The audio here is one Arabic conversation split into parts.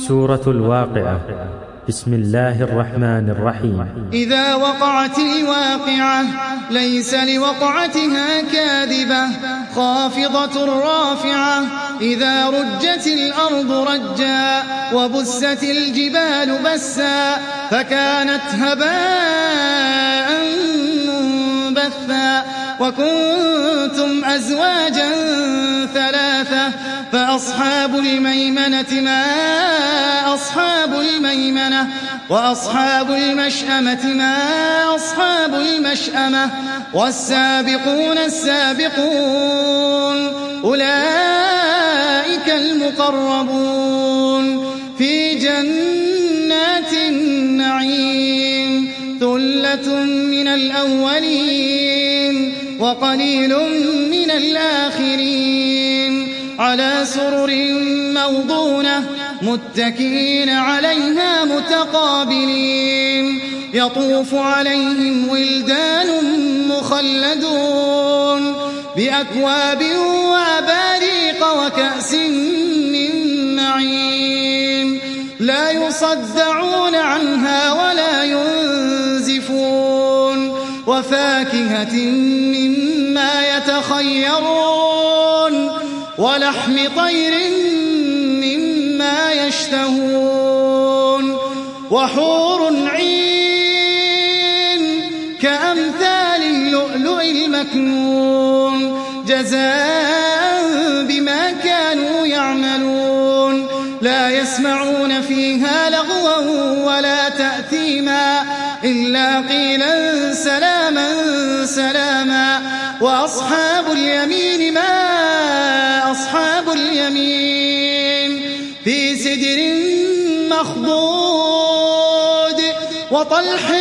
سورة الواقعة. بسم الله الرحمن الرحيم. إذا وقعت الواقعة ليس لوقعتها كاذبة خافضة رافعة. إذا رجت الأرض رجا وبست الجبال بسا فكانت هباء منبثا وكنتم أزواجا ثلاثة فأصحاب الميمنة ما أصحاب الميمنة وأصحاب المشأمة ما أصحاب المشأمة والسابقون السابقون أولئك المقربون في جنات النعيم. ثلة من الأولين وقليل من الآخرين على سرر موضونة متكئين عليها متقابلين. يطوف عليهم ولدان مخلدون بأكواب وأباريق وكأس من معين لا يصدعون عنها ولا ينزفون وفاكهة مما يتخيرون ولحم طير مما يشتهون وحور عين كأمثال اللؤلؤ المكنون جزاء بما كانوا يعملون. لا يسمعون فيها لغوا ولا تأثيما إلا قيلا سلاما سلاما. وأصحاب اليمين ما أصحاب اليمين في سدر مخضود وطلح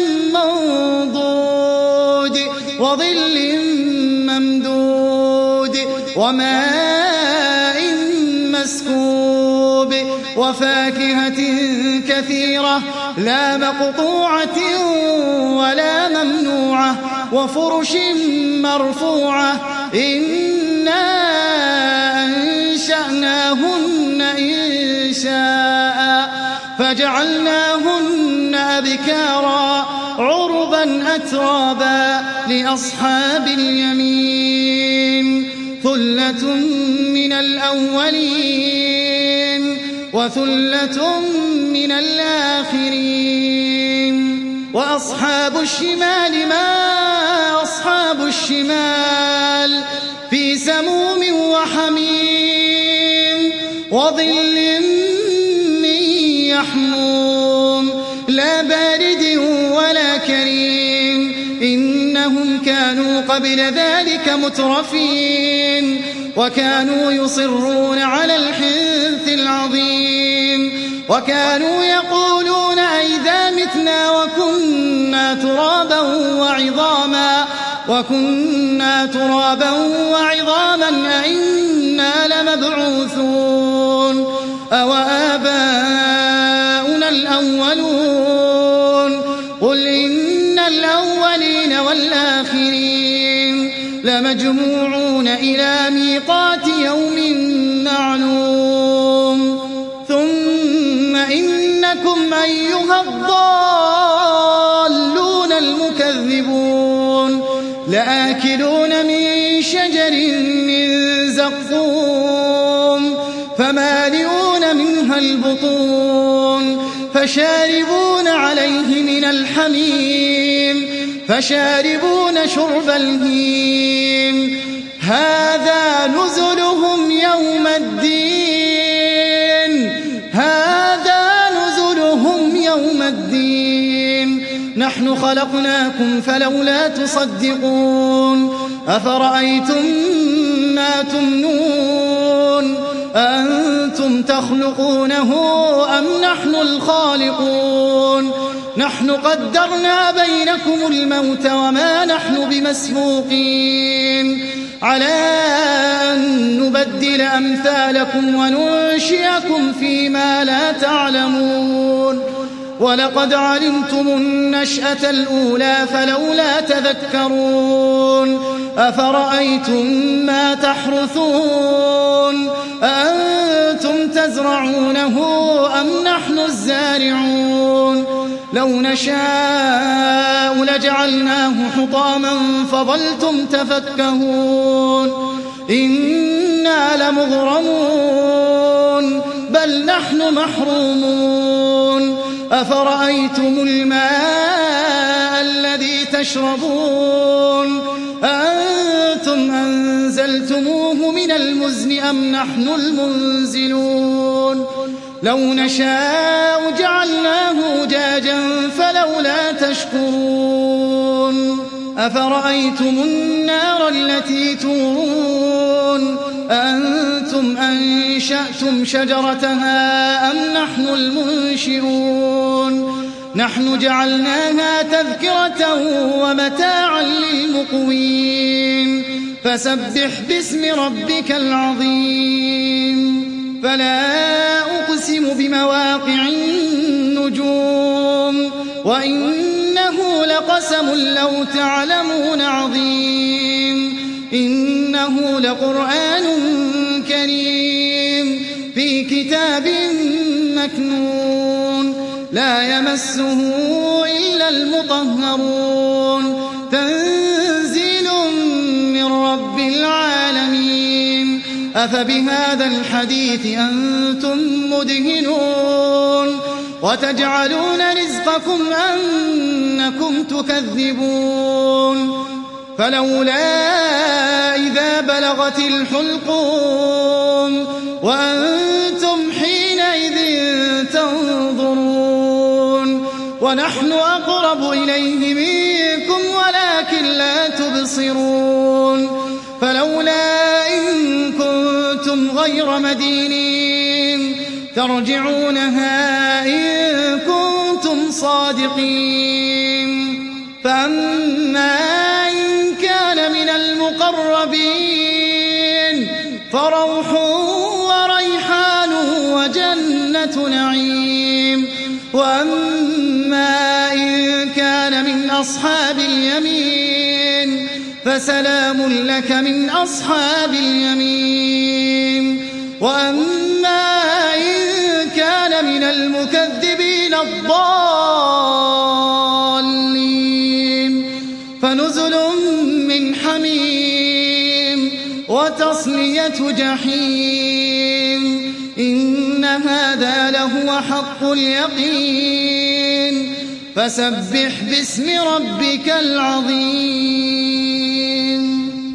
منضود وظل ممدود وماء مسكوب وفاكهة كثيرة لا مقطوعة ولا ممنوعة وفرش مرفوعة. إنا أنشأناهن إنشاء فجعلناهن أبكارا عربا أترابا لأصحاب اليمين. ثلة من الأولين وثلة من الآخرين. وأصحاب الشمال ما أصحاب الشمال في سموم وحميم وظل من يحموم لا بارد ولا كريم. إنهم كانوا قبل ذلك مترفين وكانوا يصرون على الحنث العظيم وكانوا يقولون أئذا متنا وكنا ترابا وعظاما أئنا لمبعوثون أوآباؤنا الأولون قل إن الأولين والآخرين لمجموعون إلى ميقات يوم معلوم. ثم إنكم أيها الضالون المكذبون لآكلون من شجر من زقوم فمالئون منها البطون فشاربون عليه من الحميم فشاربون شرب الهيم. هذا نزلهم يوم الدين هذا نزلهم يوم الدين. نحن خلقناكم فلولا تصدقون أفرأيتم ما تمنون أأنتم تخلقونه أم نحن الخالقون. نحن قدرنا بينكم الموت وما نحن بمسبوقين على أن نبدل أمثالكم وننشئكم فيما لا تعلمون. ولقد علمتم النشأة الأولى فلولا تذكرون. أفرأيتم ما تحرثون أأنتم أأنتم تزرعونه أم نحن الزارعون لو نشاء لجعلناه حطاما فظلتم تفكهون إنا لمغرمون بل نحن محرومون أفرأيتم الماء الذي تشربون أأنتم أنزلتموه من المزن أم نحن المنزلون لو نشاء جعلناه أجاجا فلولا تشكرون أفرأيتم النار التي تورون أأنتم أنشأتم شجرتها أم نحن المنشئون نحن جعلناها تذكرة ومتاعا للمقوين فسبح باسم ربك العظيم فلا أقسم بمواقع النجوم وإنه لقسم لو تعلمون عظيم إنه لقرآن كريم في كتاب مكنون لا يمسه إلا المطهرون تنزيل من رب العالمين أفبهذا الحديث أنتم مدهنون وتجعلون رزقكم أنكم تكذبون فلولا إذا بلغت الحلقوم وأنتم حينئذ تنظرون ونحن أقرب إليه منكم ولكن لا تبصرون فلولا إن كنتم غير مدينين ترجعونها إن كنتم صادقين فأما إن كان من المقربين فروح وريحان وجنة نعيم وأما إن كان من أصحاب اليمين فسلام لك من أصحاب اليمين وأما إن كان من المكذبين الضالين فنزل من حميم وتصلية جحيم إن هذا لهو حق اليقين فسبح باسم ربك العظيم